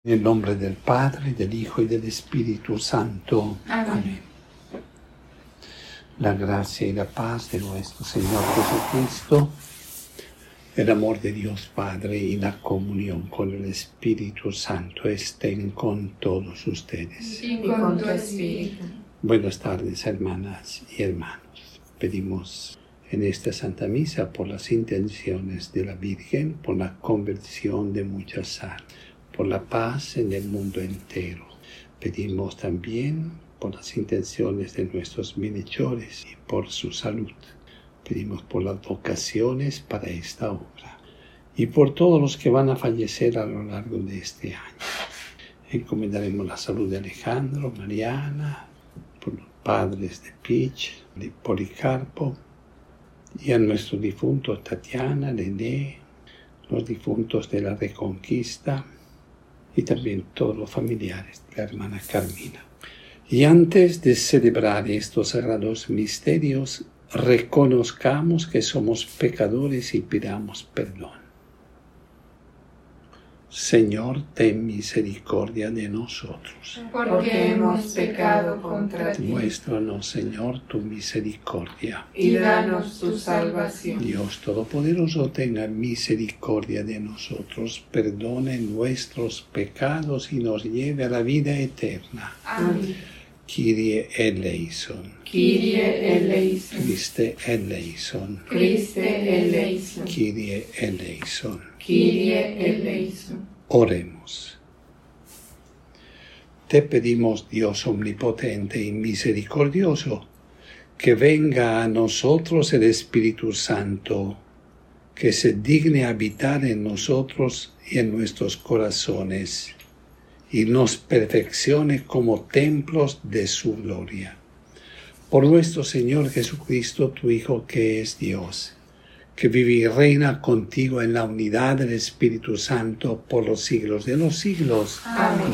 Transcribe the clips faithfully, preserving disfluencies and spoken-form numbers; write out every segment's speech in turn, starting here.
En el nombre del Padre, del Hijo y del Espíritu Santo. Amén. Amén. La gracia y la paz de nuestro Señor Jesucristo, el amor de Dios Padre y la comunión con el Espíritu Santo estén con todos ustedes. Y con tu espíritu. Buenas tardes, hermanas y hermanos. Pedimos en esta Santa Misa por las intenciones de la Virgen, por la conversión de muchas almas, por la paz en el mundo entero. Pedimos también por las intenciones de nuestros bienhechores y por su salud. Pedimos por las vocaciones para esta obra y por todos los que van a fallecer a lo largo de este año. Encomendaremos la salud de Alejandro, Mariana, por los padres de Pich, de Policarpo, y a nuestros difuntos Tatiana, Nené, los difuntos de la Reconquista, y también todos los familiares de la hermana Carmina. Y antes de celebrar estos sagrados misterios, reconozcamos que somos pecadores y pidamos perdón. Señor, ten misericordia de nosotros. Porque hemos pecado contra ti. Muéstranos, Señor, tu misericordia. Y danos tu salvación. Dios Todopoderoso, tenga misericordia de nosotros, perdone nuestros pecados y nos lleve a la vida eterna. Amén. Kyrie eleison. Kyrie eleison. Christe eleison. Christe eleison. Kyrie eleison. Kyrie eleison. Oremos. Te pedimos, Dios omnipotente y misericordioso, que venga a nosotros el Espíritu Santo, que se digne habitar en nosotros y en nuestros corazones, y nos perfeccione como templos de su gloria. Por nuestro Señor Jesucristo, tu Hijo, que es Dios, que vive y reina contigo en la unidad del Espíritu Santo por los siglos de los siglos. Amén.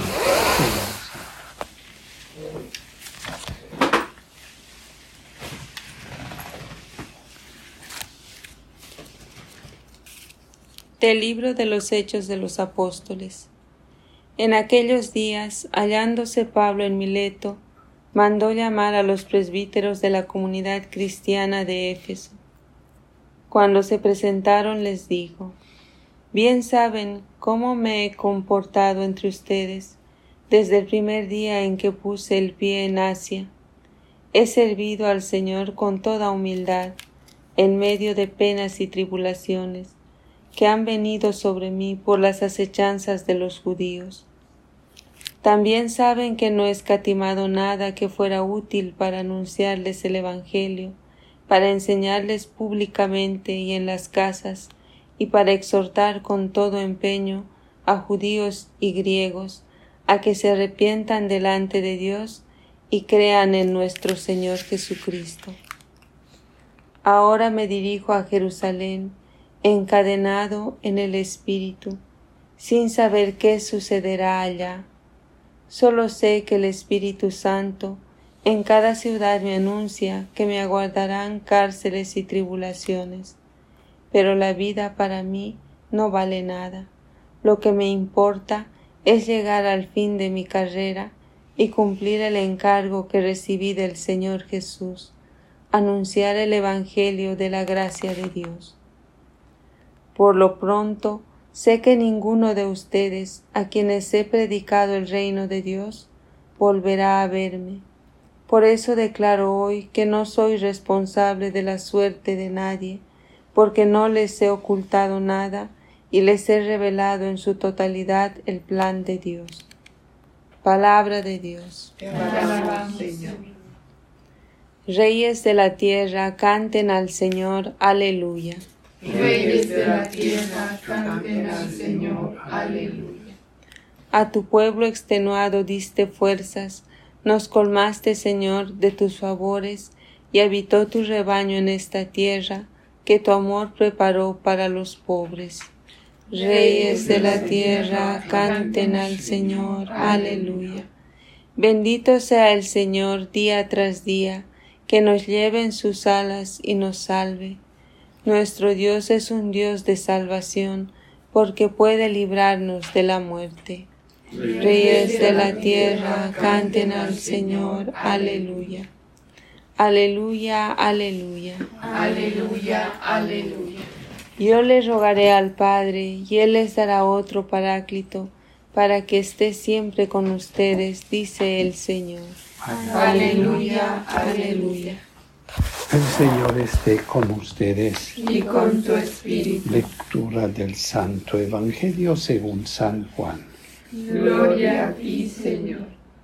Del libro de los Hechos de los Apóstoles. En aquellos días, hallándose Pablo en Mileto, mandó llamar a los presbíteros de la comunidad cristiana de Éfeso. Cuando se presentaron les dijo: Bien saben cómo me he comportado entre ustedes desde el primer día en que puse el pie en Asia. He servido al Señor con toda humildad, en medio de penas y tribulaciones que han venido sobre mí por las acechanzas de los judíos. También saben que no he escatimado nada que fuera útil para anunciarles el Evangelio, para enseñarles públicamente y en las casas, y para exhortar con todo empeño a judíos y griegos a que se arrepientan delante de Dios y crean en nuestro Señor Jesucristo. Ahora me dirijo a Jerusalén, encadenado en el Espíritu, sin saber qué sucederá allá. Solo sé que el Espíritu Santo en cada ciudad me anuncia que me aguardarán cárceles y tribulaciones, pero la vida para mí no vale nada. Lo que me importa es llegar al fin de mi carrera y cumplir el encargo que recibí del Señor Jesús, anunciar el Evangelio de la gracia de Dios. Por lo pronto, sé que ninguno de ustedes, a quienes he predicado el reino de Dios, volverá a verme. Por eso declaro hoy que no soy responsable de la suerte de nadie, porque no les he ocultado nada y les he revelado en su totalidad el plan de Dios. Palabra de Dios. Te alabamos, Señor. Reyes de la tierra, canten al Señor, aleluya. Reyes de la tierra, canten al Señor, aleluya. A tu pueblo extenuado diste fuerzas, nos colmaste, Señor, de tus favores, y habitó tu rebaño en esta tierra, que tu amor preparó para los pobres. Reyes de la tierra, canten al Señor, aleluya. Bendito sea el Señor día tras día, que nos lleve en sus alas y nos salve. Nuestro Dios es un Dios de salvación, porque puede librarnos de la muerte. Reyes de la tierra, canten al Señor, aleluya. Aleluya, aleluya. Aleluya, aleluya. Yo les rogaré al Padre, y Él les dará otro Paráclito, para que esté siempre con ustedes, dice el Señor. Aleluya, aleluya. El Señor esté con ustedes. Y con tu espíritu. Lectura del Santo Evangelio según San Juan. Gloria a ti, Señor.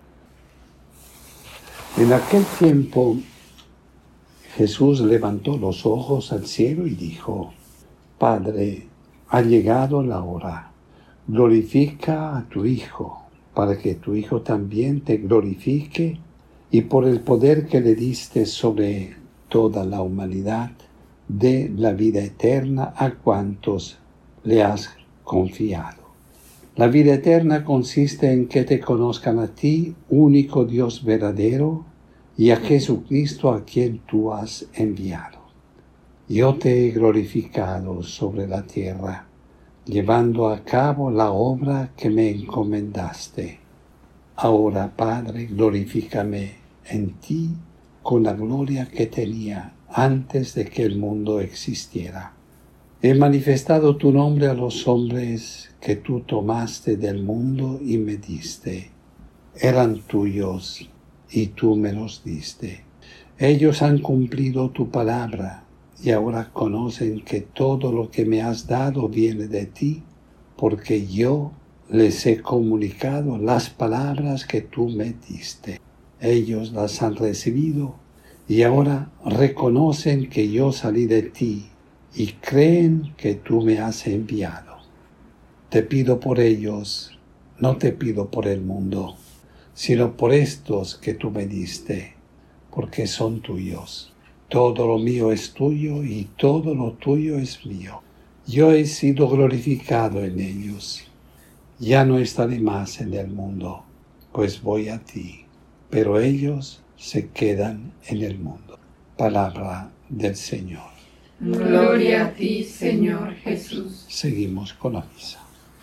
En aquel tiempo Jesús levantó los ojos al cielo y dijo: Padre, ha llegado la hora. Glorifica a tu Hijo, para que tu Hijo también te glorifique, y por el poder que le diste sobre toda la humanidad, dé la vida eterna a cuantos le has confiado. La vida eterna consiste en que te conozcan a ti, único Dios verdadero, y a Jesucristo a quien tú has enviado. Yo te he glorificado sobre la tierra, llevando a cabo la obra que me encomendaste. Ahora, Padre, glorifícame en ti con la gloria que tenía antes de que el mundo existiera. He manifestado tu nombre a los hombres que tú tomaste del mundo y me diste. Eran tuyos y tú me los diste. Ellos han cumplido tu palabra y ahora conocen que todo lo que me has dado viene de ti, porque yo les he comunicado las palabras que tú me diste. Ellos las han recibido y ahora reconocen que yo salí de ti y creen que tú me has enviado. Te pido por ellos, no te pido por el mundo, sino por estos que tú me diste, porque son tuyos. Todo lo mío es tuyo y todo lo tuyo es mío. Yo he sido glorificado en ellos. Ya no estaré más en el mundo, pues voy a ti, pero ellos se quedan en el mundo. Palabra del Señor. Gloria a ti, Señor Jesús. Seguimos con la misa.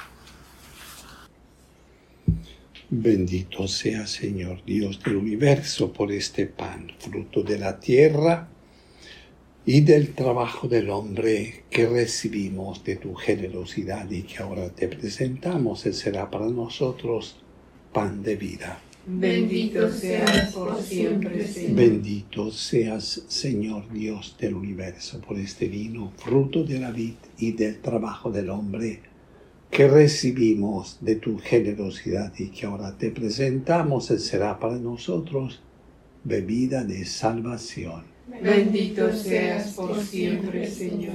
Bendito sea, Señor Dios del universo, por este pan, fruto de la tierra y del trabajo del hombre que recibimos de tu generosidad y que ahora te presentamos. Él será para nosotros pan de vida. Bendito seas por siempre, Señor. Bendito seas, Señor Dios del universo, por este vino, fruto de la vid y del trabajo del hombre, que recibimos de tu generosidad y que ahora te presentamos. Él será para nosotros bebida de salvación. Bendito seas por siempre, Señor.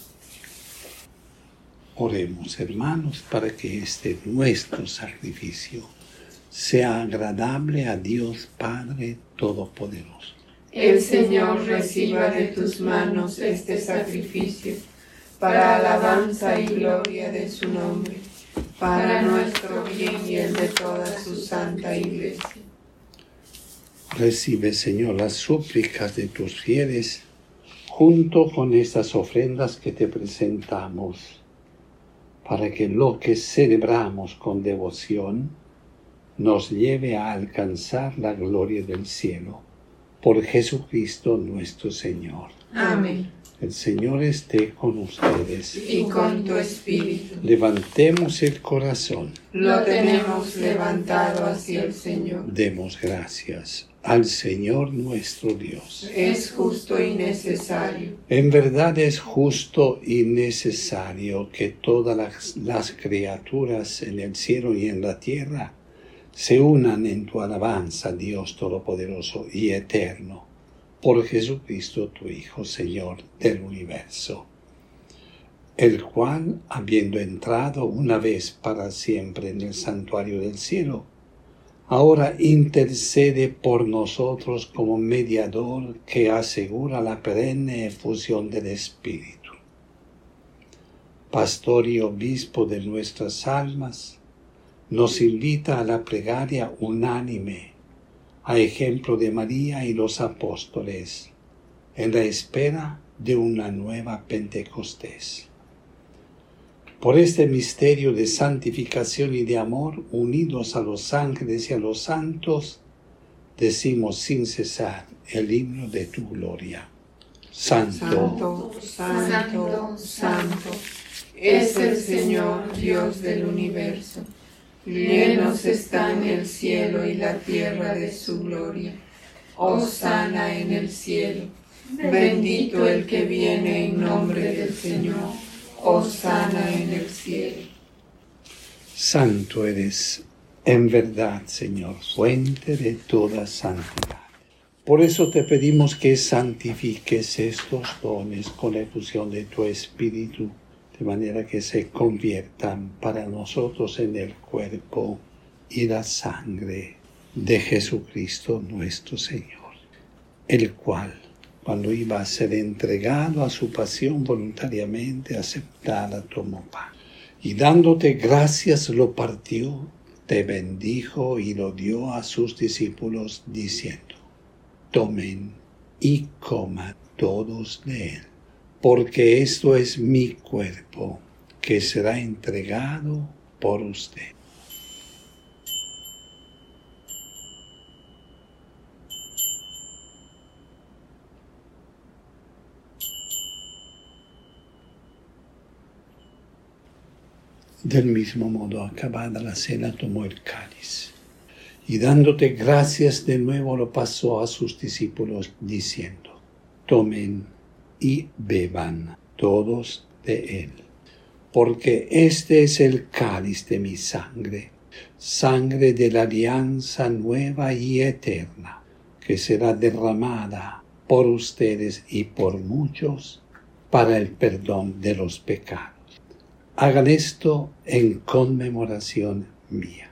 Oremos, hermanos, para que este nuestro sacrificio sea agradable a Dios Padre Todopoderoso. El Señor reciba de tus manos este sacrificio, para alabanza y gloria de su nombre, para nuestro bien y el de toda su santa Iglesia. Recibe, Señor, las súplicas de tus fieles, junto con estas ofrendas que te presentamos, para que lo que celebramos con devoción nos lleve a alcanzar la gloria del cielo. Por Jesucristo nuestro Señor. Amén. El Señor esté con ustedes. Y con tu espíritu. Levantemos el corazón. Lo tenemos levantado hacia el Señor. Demos gracias al Señor nuestro Dios. Es justo y necesario. En verdad es justo y necesario que todas las, las criaturas en el cielo y en la tierra se unan en tu alabanza, Dios Todopoderoso y Eterno, por Jesucristo tu Hijo, Señor del universo, el cual, habiendo entrado una vez para siempre en el santuario del cielo, ahora intercede por nosotros como mediador que asegura la perenne efusión del Espíritu. Pastor y obispo de nuestras almas, nos invita a la plegaria unánime, a ejemplo de María y los apóstoles, en la espera de una nueva Pentecostés. Por este misterio de santificación y de amor, unidos a los ángeles y a los santos, decimos sin cesar el himno de tu gloria. Santo, Santo, santo, santo, es el Señor Dios del universo. Llenos están el cielo y la tierra de su gloria. Hosana en el cielo. Bendito el que viene en nombre del Señor. Hosana en el cielo. Santo eres, en verdad, Señor, fuente de toda santidad. Por eso te pedimos que santifiques estos dones con la efusión de tu Espíritu, de manera que se conviertan para nosotros en el cuerpo y la sangre de Jesucristo nuestro Señor, el cual, cuando iba a ser entregado a su pasión voluntariamente aceptada, tomó pan. Y dándote gracias lo partió, te bendijo y lo dio a sus discípulos, diciendo: tomen y coman todos de él, porque esto es mi cuerpo, que será entregado por usted. Del mismo modo, acabada la cena, tomó el cáliz, y dándote gracias de nuevo lo pasó a sus discípulos, diciendo: tomen y beban todos de él, porque este es el cáliz de mi sangre, sangre de la alianza nueva y eterna, que será derramada por ustedes y por muchos para el perdón de los pecados. Hagan esto en conmemoración mía.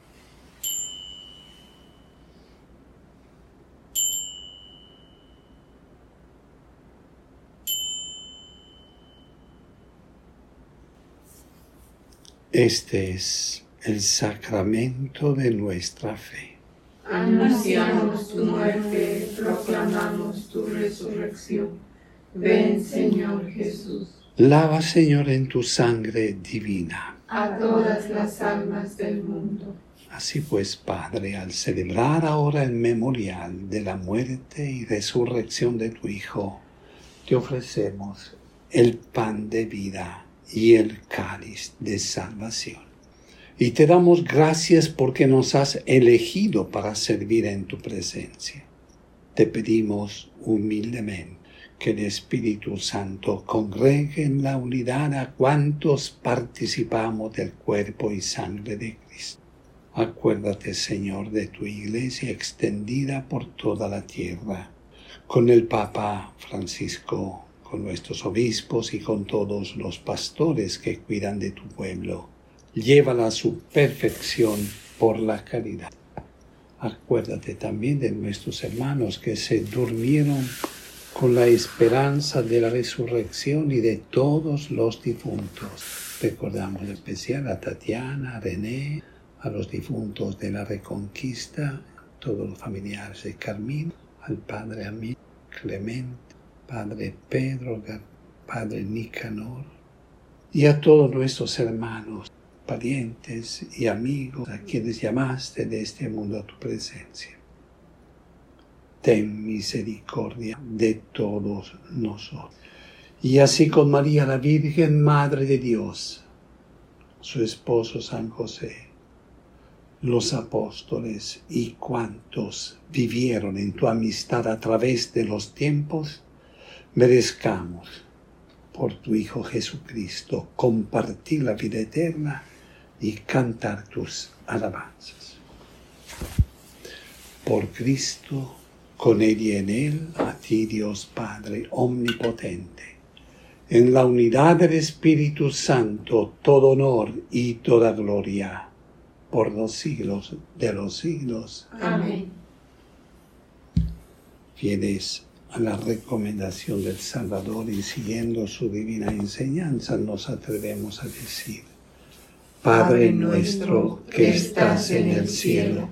Este es el sacramento de nuestra fe. Anunciamos tu muerte, proclamamos tu resurrección. Ven, Señor Jesús. Lava, Señor, en tu sangre divina a todas las almas del mundo. Así pues, Padre, al celebrar ahora el memorial de la muerte y resurrección de tu Hijo, te ofrecemos el pan de vida y el cáliz de salvación. Y te damos gracias porque nos has elegido para servir en tu presencia. Te pedimos humildemente que el Espíritu Santo congregue en la unidad a cuantos participamos del cuerpo y sangre de Cristo. Acuérdate, Señor, de tu Iglesia extendida por toda la tierra, con el Papa Francisco, con nuestros obispos y con todos los pastores que cuidan de tu pueblo. Llévala a su perfección por la caridad. Acuérdate también de nuestros hermanos que se durmieron con la esperanza de la resurrección y de todos los difuntos. Recordamos en especial a Tatiana, a René, a los difuntos de la Reconquista, todos los familiares de Carmín, al padre Amí, Clemente, padre Pedro, padre Nicanor, y a todos nuestros hermanos, parientes y amigos a quienes llamaste de este mundo a tu presencia. Ten misericordia de todos nosotros. Y así con María la Virgen, Madre de Dios, su esposo San José, los apóstoles y cuantos vivieron en tu amistad a través de los tiempos, merezcamos por tu Hijo Jesucristo compartir la vida eterna y cantar tus alabanzas. Por Cristo, con Él y en Él, a ti Dios Padre omnipotente, en la unidad del Espíritu Santo, todo honor y toda gloria, por los siglos de los siglos. Amén. Fieles a la recomendación del Salvador y siguiendo su divina enseñanza, nos atrevemos a decir: Padre nuestro que estás en el cielo,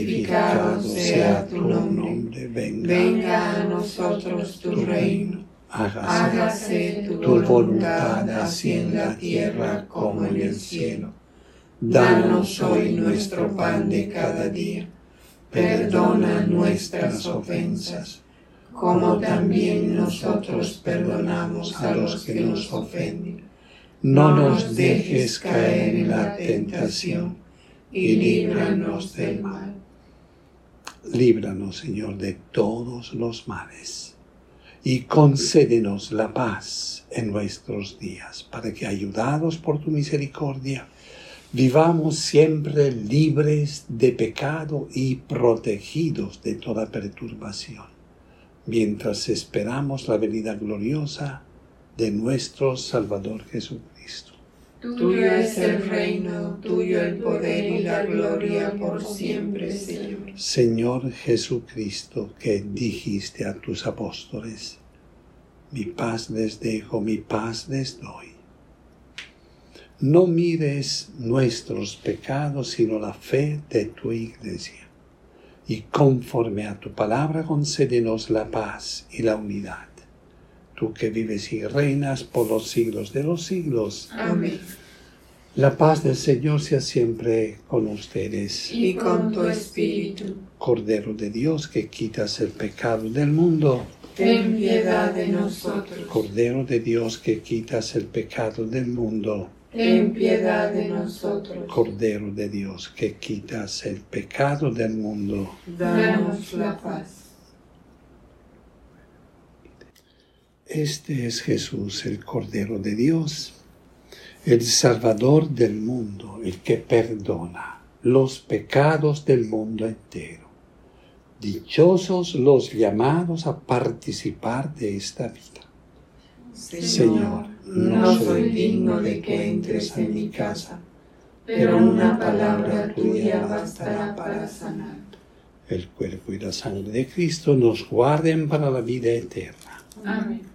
santificado sea tu nombre, venga, venga a nosotros tu reino, hágase tu voluntad así en la tierra como en el cielo. Danos hoy nuestro pan de cada día. Perdona nuestras ofensas, como también nosotros perdonamos a los que nos ofenden. No nos dejes caer en la tentación, y líbranos del mal. Líbranos, Señor, de todos los males, y concédenos la paz en nuestros días, para que, ayudados por tu misericordia, vivamos siempre libres de pecado y protegidos de toda perturbación, mientras esperamos la venida gloriosa de nuestro Salvador Jesucristo. Tuyo es el reino, tuyo el poder y la gloria por siempre, Señor. Señor Jesucristo, que dijiste a tus apóstoles: mi paz les dejo, mi paz les doy. No mires nuestros pecados, sino la fe de tu Iglesia. Y conforme a tu palabra, concédenos la paz y la unidad. Tú que vives y reinas por los siglos de los siglos. Amén. La paz del Señor sea siempre con ustedes. Y con tu espíritu. Cordero de Dios, que quitas el pecado del mundo, ten piedad de nosotros. Cordero de Dios, que quitas el pecado del mundo, ten piedad de nosotros. Cordero de Dios, que quitas el pecado del mundo, danos la paz. Este es Jesús, el Cordero de Dios, el Salvador del mundo, el que perdona los pecados del mundo entero. Dichosos los llamados a participar de esta vida. Señor, Señor, no soy digno de que entres en mi casa, pero una palabra tuya bastará para sanar. El cuerpo y la sangre de Cristo nos guarden para la vida eterna. Amén.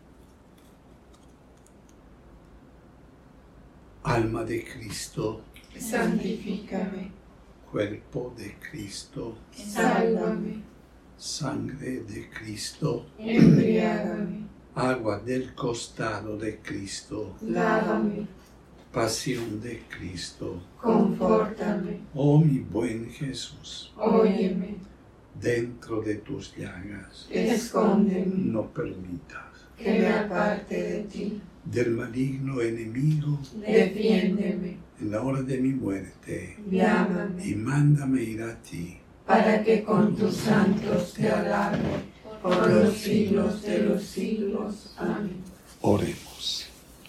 Alma de Cristo, Santifícame. Cuerpo de Cristo, Sálvame. Sangre de Cristo, Embriágame. Agua del costado de Cristo, Lávame. Pasión de Cristo. Confórtame. Oh mi buen Jesús, Óyeme. dentro de tus llagas, Escóndeme. no permitas Que me aparte de ti. del maligno enemigo. Defiéndeme. En la hora de mi muerte, Llámame. y mándame ir a ti. Para que con tus santos te alabe por los siglos de los siglos. Amén. Oremos.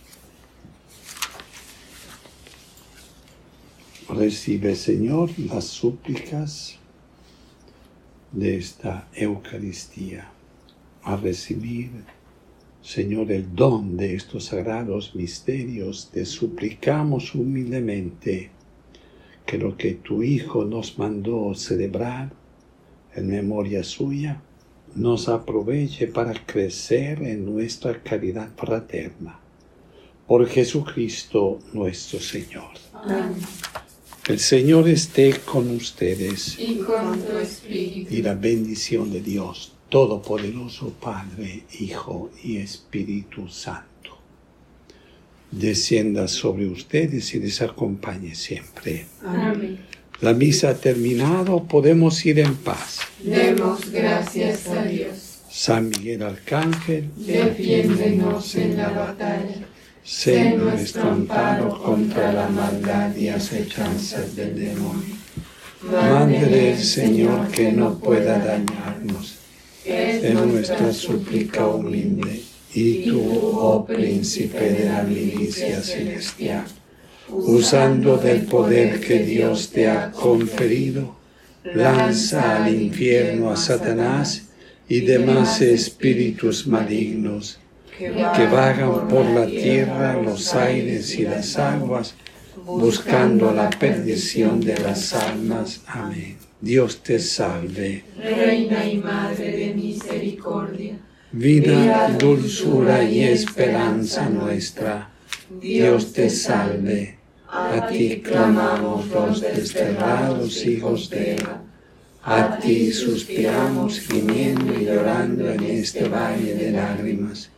Recibe, Señor, las súplicas de esta Eucaristía. A recibir, Señor, el don de estos sagrados misterios, te suplicamos humildemente que lo que tu Hijo nos mandó celebrar en memoria suya, nos aproveche para crecer en nuestra caridad fraterna. Por Jesucristo nuestro Señor. Amén. El Señor esté con ustedes, Y con tu espíritu. y la bendición de Dios Todopoderoso, Padre, Hijo y Espíritu Santo, descienda sobre ustedes y les acompañe siempre. Amén. La misa ha terminado, podemos ir en paz. Demos gracias a Dios. San Miguel Arcángel, Defiéndenos en la batalla. sé nuestro amparo contra la maldad y acechanzas del demonio. Mándele el Señor que no pueda dañarnos. Es nuestra súplica humilde. Y tú, oh príncipe de la milicia celestial, usando del poder que Dios te ha conferido, lanza al infierno a Satanás y demás espíritus malignos que vagan por la tierra, los aires y las aguas, buscando la perdición de las almas. Amén. Dios te salve, Reina y Madre de misericordia, vida, dulzura y esperanza nuestra. Dios te salve. A ti clamamos los desterrados hijos de Eva. A ti suspiramos gimiendo y llorando en este valle de lágrimas.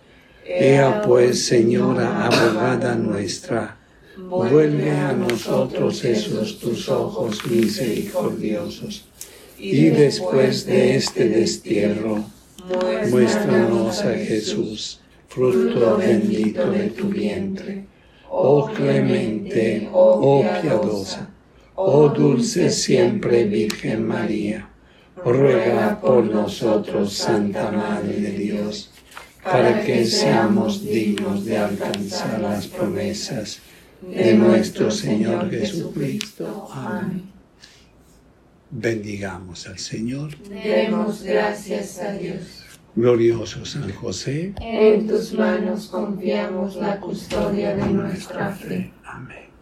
Ea pues, Señora abogada nuestra, vuelve a nosotros esos tus ojos misericordiosos, y después de este destierro, muéstranos a Jesús, fruto bendito de tu vientre. Oh clemente, oh piadosa, oh dulce siempre Virgen María, ruega por nosotros, Santa Madre de Dios, para que seamos dignos de alcanzar las promesas de nuestro Señor Jesucristo. Amén. Bendigamos al Señor. Demos gracias a Dios. Glorioso San José, en tus manos confiamos la custodia de nuestra fe. Amén.